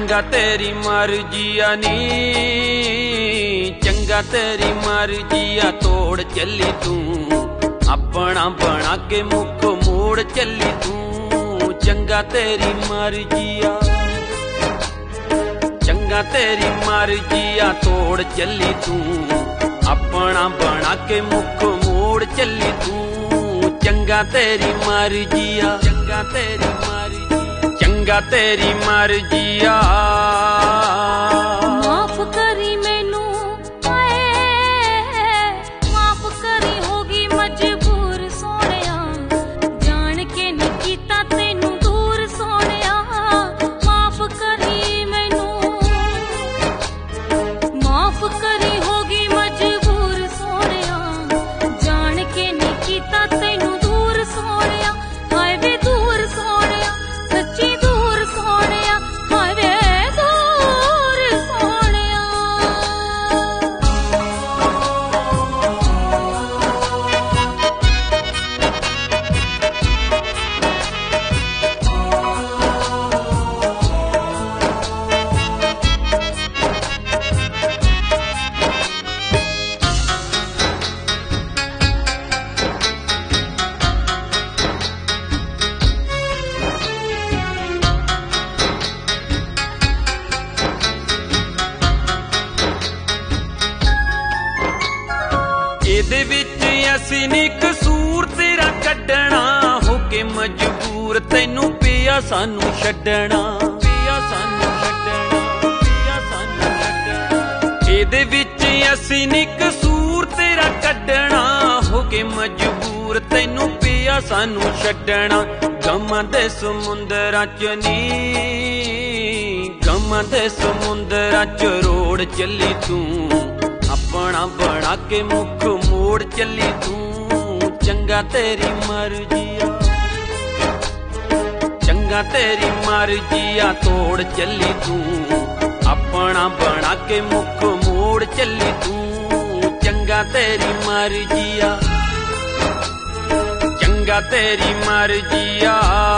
चंगा तेरी मर्जिया नी, चंगा तेरी मर्जिया तोड़ चली तू, अपना बना के मुख मोड़ चली तू। चंगा तेरी मर्जिया, चंगा तेरी मर्जिया तोड़ चली तू, अपना बना के मुख मोड़ चली तू। चंगा तेरी मर्जिया, चंगा तेरी मर्जिया, चंगा तेरी मर्जिया। माफ करी मैनू माफ करी होगी मजबूर सोनिया, जान के नहीं कीता तेनू दूर सोनिया। माफ करी मैनू, माफ करी होगी मजबूर सोनिया, जान के नहीं कीता तेनू दूर सोनिया। हाय वे दूर सोनिया, सच्ची दूर सोनिया, हाय वे दूर सोनिया। ਇਹਦੇ ਵਿੱਚ ਅਸੀਂ ਨੀ ਕਸੂਰ ਤੇਰਾ ਕੱਢਣਾ, ਹੋ ਕੇ ਮਜਬੂਰ ਤੈਨੂੰ ਪਿਆ ਸਾਨੂੰ ਛੱਡਣਾ, ਪਿਆ ਸਾਨੂੰ ਛੱਡਣਾ, ਪਿਆ ਸਾਨੂੰ ਛੱਡਣਾ। ਇਹਦੇ ਵਿੱਚ ਅਸੀਂ ਨੀ ਕਸੂਰ ਤੇਰਾ ਕੱਢਣਾ, ਹੋ ਕੇ ਮਜਬੂਰ ਤੈਨੂੰ ਪਿਆ ਸਾਨੂੰ ਛੱਡਣਾ। ਗਮਾਂ ਦੇ ਸਮੁੰਦਰਾਂ ਚ ਨੀ, ਗਮਾਂ ਦੇ ਸਮੁੰਦਰਾਂ ਚ ਰੋੜ ਚੱਲੀ ਤੂੰ, अपना बना के मुख मोड़ चली तू। चंगा तेरी मर्जिया, चंगा तेरी मर्जिया तोड़ चली तू, अपना बना के मुख मोड़ चली तू। चंगा तेरी मर्जिया, चंगा तेरी मर्जिया।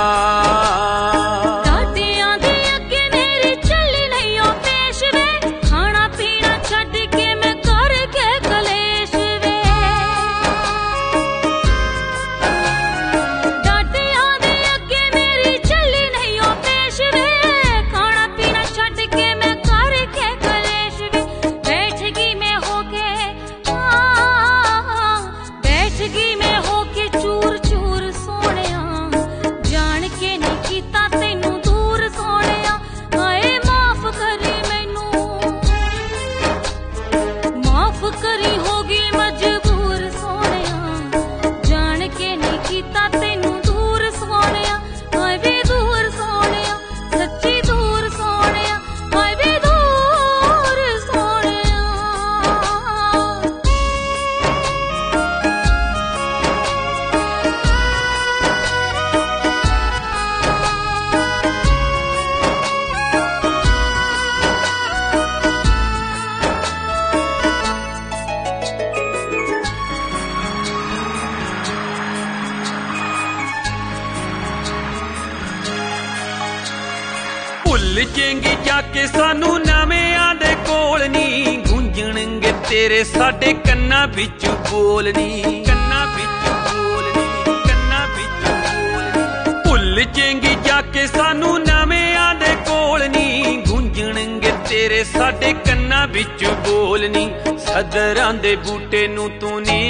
भुल जेंगी जाके सानू नवेआं दे कोल नी, गूंजणगे तेरे साडे कन्ना विच बोलनी, कन्ना विच बोलनी, कन्ना विच बोलनी। भुल जेंगी जाके सानू नवेआं दे कोल नी, गूंजणगे तेरे साडे कन्ना विच बोलनी। सदरां दे बूटे नू तू नी,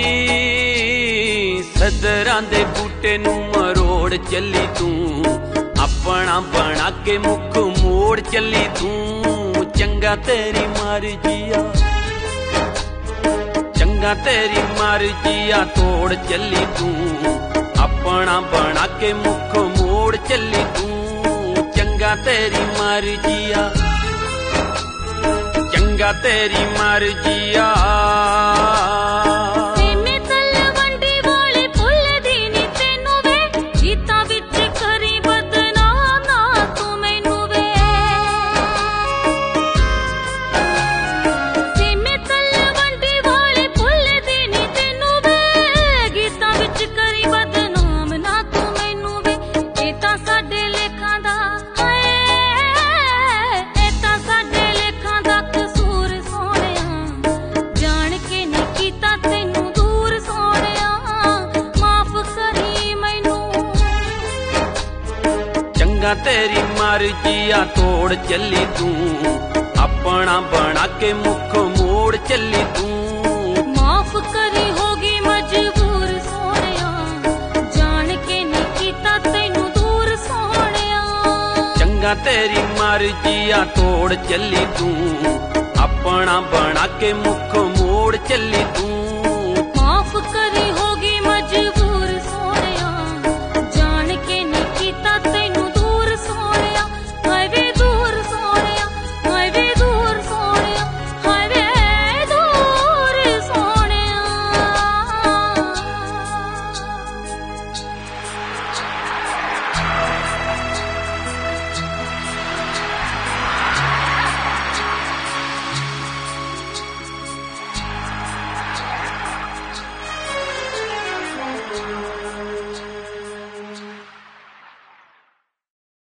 सदरां दे बूटे नू मरोड़ चली तू, अपना बना के मुख मोड़ चली तू। चंगा तेरी मर्जिया, चंगा तेरी मर्जिया तोड़ चली तू, अपना बना के मुख मोड़ चली तू। चंगा तेरी मर्जिया, चंगा तेरी मर्जिया। तेरी मर्जी आ तोड़ चली तू, अपना बना के मुख मोड़ चली तू। माफ करी होगी मजबूर सोनिया, जान के नहीं कीता तैनू दूर सोनिया। चंगा तेरी मर्जी आ तोड़ चली तू, अपना बना के मुख मोड़ चली तू।